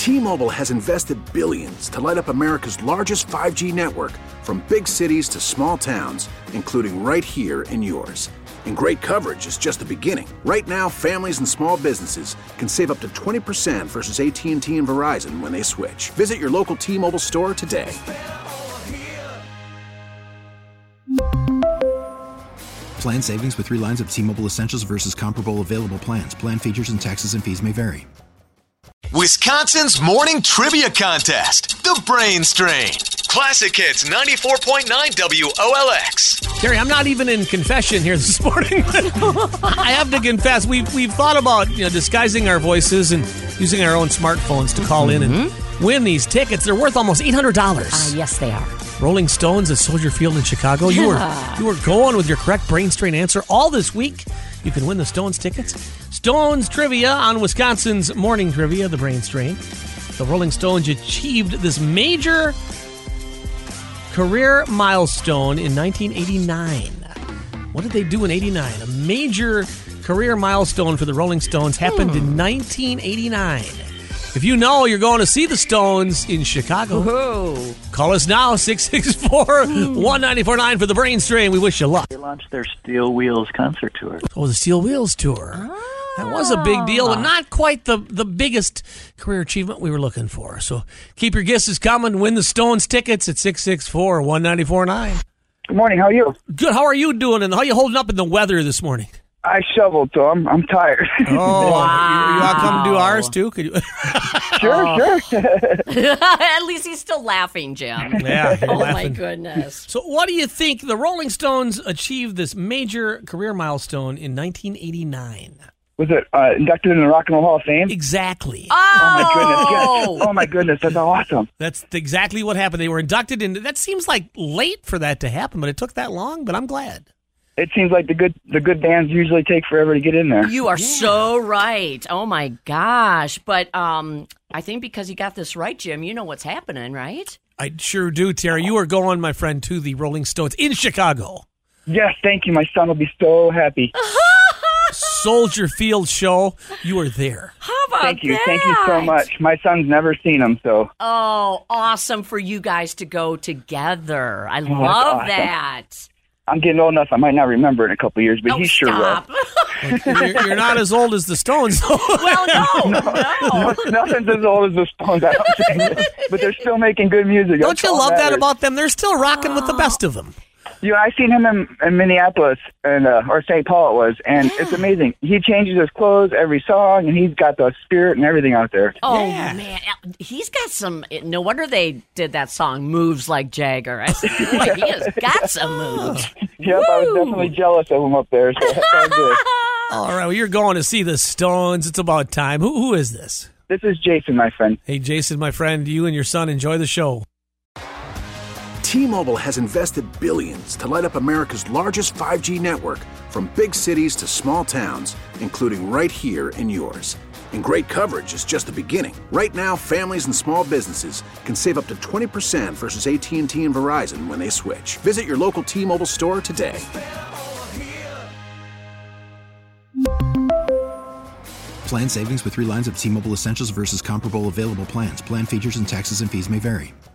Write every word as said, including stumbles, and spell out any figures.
T-Mobile has invested billions to light up America's largest five G network, from big cities to small towns, including right here in yours. And great coverage is just the beginning. Right now, families and small businesses can save up to twenty percent versus A T and T and Verizon when they switch. Visit your local T-Mobile store today. Plan savings with three lines of T-Mobile Essentials versus comparable available plans. Plan features and taxes and fees may vary. Wisconsin's morning trivia contest, The Brain Strain. Classic Hits ninety-four point nine W O L X. Terry, I'm not even in confession here this morning. I have to confess, we've, we've thought about you know disguising our voices and using our own smartphones to call mm-hmm. in and win these tickets. They're worth almost eight hundred dollars. Uh, yes, they are. Rolling Stones at Soldier Field in Chicago. You were you were going with your correct Brain Strain answer all this week. You can win the Stones tickets. Stones trivia on Wisconsin's morning trivia, the Brain Strain. The Rolling Stones achieved this major career milestone in nineteen eighty-nine. What did they do in eighty-nine? A major career milestone for the Rolling Stones happened hmm. in nineteen eighty-nine. If you know you're going to see the Stones in Chicago, Whoa. Call us now, six six four, one nine four nine for the Brain Strain. We wish you luck. They launched their Steel Wheels concert tour. Oh, the Steel Wheels tour. Oh. That was a big deal, but not quite the, the biggest career achievement we were looking for. So keep your guesses coming. Win the Stones tickets at six six four, one nine four nine. Good morning. How are you? Good. How are you doing? And how are you holding up in the weather this morning? I shoveled, so I'm I'm tired. Oh, wow. you, you want to come do ours too? Could you? Sure, oh. sure. At least he's still laughing, Jim. Yeah. Oh laughing. my goodness. So, what do you think? The Rolling Stones achieved this major career milestone in nineteen eighty-nine. Was it uh, inducted in the Rock and Roll Hall of Fame? Exactly. Oh, Oh my goodness! Yes. Oh my goodness! That's awesome. That's exactly what happened. They were inducted in. That seems like late for that to happen, but it took that long. But I'm glad. It seems like the good the good bands usually take forever to get in there. You are yeah. so right. Oh my gosh! But um, I think because you got this right, Jim, you know what's happening, right? I sure do, Terry. You are going, my friend, to the Rolling Stones in Chicago. Yes, thank you. My son will be so happy. Soldier Field show. You are there. How about Thank you. that? Thank you so much. My son's never seen them, so. Oh, awesome for you guys to go together. I Oh, love awesome. that. I'm getting old enough. I might not remember in a couple of years, but Oh, he sure stop. will. You're, you're not as old as the Stones, though. Well, no, no. Nothing's as old as the Stones, I don't think. But they're still making good music. Don't That's you all love that matters. about them? They're still rocking with the best of them. You know, I seen him in, in Minneapolis and uh, or Saint Paul it was, and Yeah. it's amazing. He changes his clothes every song, and he's got the spirit and everything out there. Oh, Yeah. man. He's got some. No wonder they did that song, Moves Like Jagger. I said, boy, he has got some moves. Yep, I was definitely jealous of him up there. So that sounds good. All right, well, you're going to see the Stones. It's about time. Who Who is this? This is Jason, my friend. Hey, Jason, my friend, you and your son enjoy the show. T-Mobile has invested billions to light up America's largest five G network, from big cities to small towns, including right here in yours. And great coverage is just the beginning. Right now, families and small businesses can save up to twenty percent versus A T and T and Verizon when they switch. Visit your local T-Mobile store today. Plan savings with three lines of T-Mobile Essentials versus comparable available plans. Plan features and taxes and fees may vary.